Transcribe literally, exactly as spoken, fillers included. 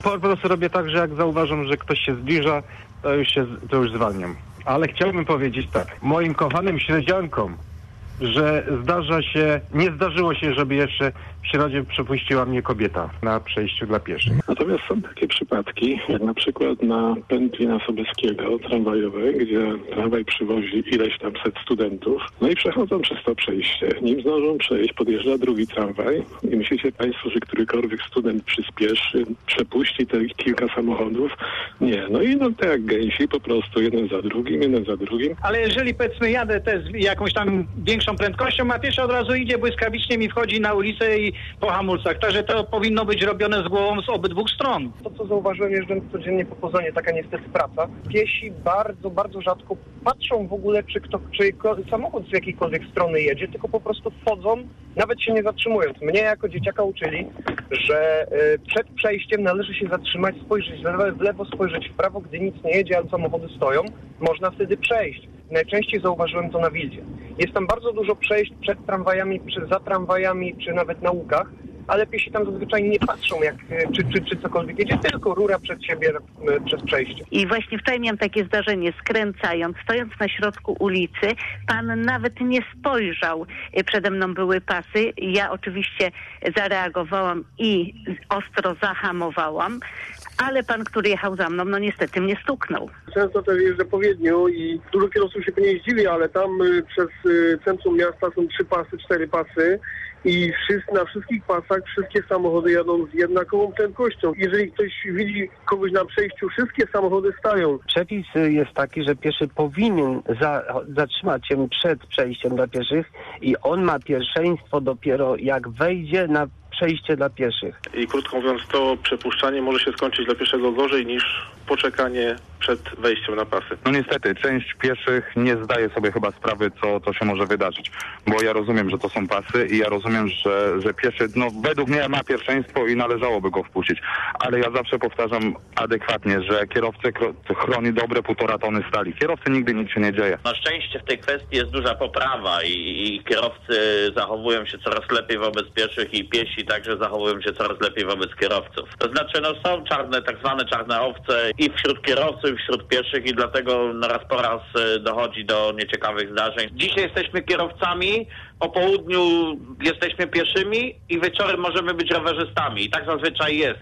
Po prostu robię tak, że jak zauważam, że ktoś się zbliża, to już się, to już zwalniam. Ale chciałbym powiedzieć tak, moim kochanym śledziankom, że zdarza się, nie zdarzyło się, żeby jeszcze w środzie przepuściła mnie kobieta na przejściu dla pieszych. Natomiast są takie przypadki, jak na przykład na pętli na Sobieskiego tramwajowej, gdzie tramwaj przywozi ileś tam set studentów, no i przechodzą przez to przejście. Nim zdążą przejść, podjeżdża drugi tramwaj i myślicie państwo, że którykolwiek student przyspieszy, przepuści te kilka samochodów? Nie, no i no tak jak gęsi, po prostu jeden za drugim, jeden za drugim. Ale jeżeli powiedzmy jadę też z jakąś tam większą prędkością, a pieszy od razu idzie błyskawicznie mi wchodzi na ulicę i po hamulcach. Także to powinno być robione z głową z obydwu stron. To, co zauważyłem jeżdżąc codziennie po Poznaniu, taka niestety praca. Piesi bardzo, bardzo rzadko patrzą w ogóle, czy, kto, czy samochód z jakiejkolwiek strony jedzie, tylko po prostu wchodzą, nawet się nie zatrzymując. Mnie jako dzieciaka uczyli, że y, przed przejściem należy się zatrzymać, spojrzeć w lewo, w lewo, spojrzeć w prawo, gdy nic nie jedzie, ale samochody stoją. Można wtedy przejść. Najczęściej zauważyłem to na Wildzie. Jest tam bardzo dużo przejść przed tramwajami, przed, za tramwajami, czy nawet na łukach, ale piesi tam zazwyczaj nie patrzą, jak, czy, czy, czy cokolwiek jedzie, tylko rura przed siebie przez przejście. I właśnie wczoraj miałam takie zdarzenie, skręcając, stojąc na środku ulicy, pan nawet nie spojrzał. Przede mną były pasy. Ja oczywiście zareagowałam i ostro zahamowałam, ale pan, który jechał za mną, no niestety mnie stuknął. Często też jeżdżę po Wiedniu i dużo kierowców się nie zdziwi, ale tam y, przez y, centrum miasta są trzy pasy, cztery pasy i wszyscy, na wszystkich pasach wszystkie samochody jadą z jednakową prędkością. Jeżeli ktoś widzi kogoś na przejściu, wszystkie samochody stają. Przepis jest taki, że pieszy powinien za, zatrzymać się przed przejściem dla pieszych i on ma pierwszeństwo dopiero jak wejdzie na przejście dla pieszych. I krótko mówiąc, to przepuszczanie może się skończyć dla pieszego gorzej niż poczekanie przed wejściem na pasy. No niestety, część pieszych nie zdaje sobie chyba sprawy, co to się może wydarzyć. Bo ja rozumiem, że to są pasy i ja rozumiem, że, że pieszy, no według mnie ma pierwszeństwo i należałoby go wpuścić. Ale ja zawsze powtarzam adekwatnie, że kierowcę chroni dobre półtora tony stali. Kierowcy nigdy nic się nie dzieje. Na szczęście w tej kwestii jest duża poprawa i, i kierowcy zachowują się coraz lepiej wobec pieszych i piesi także zachowują się coraz lepiej wobec kierowców. To znaczy, no są czarne, tak zwane czarne owce i wśród kierowców, i wśród pieszych i dlatego no raz po raz dochodzi do nieciekawych zdarzeń. Dzisiaj jesteśmy kierowcami, po południu jesteśmy pieszymi i wieczorem możemy być rowerzystami. I tak zazwyczaj jest.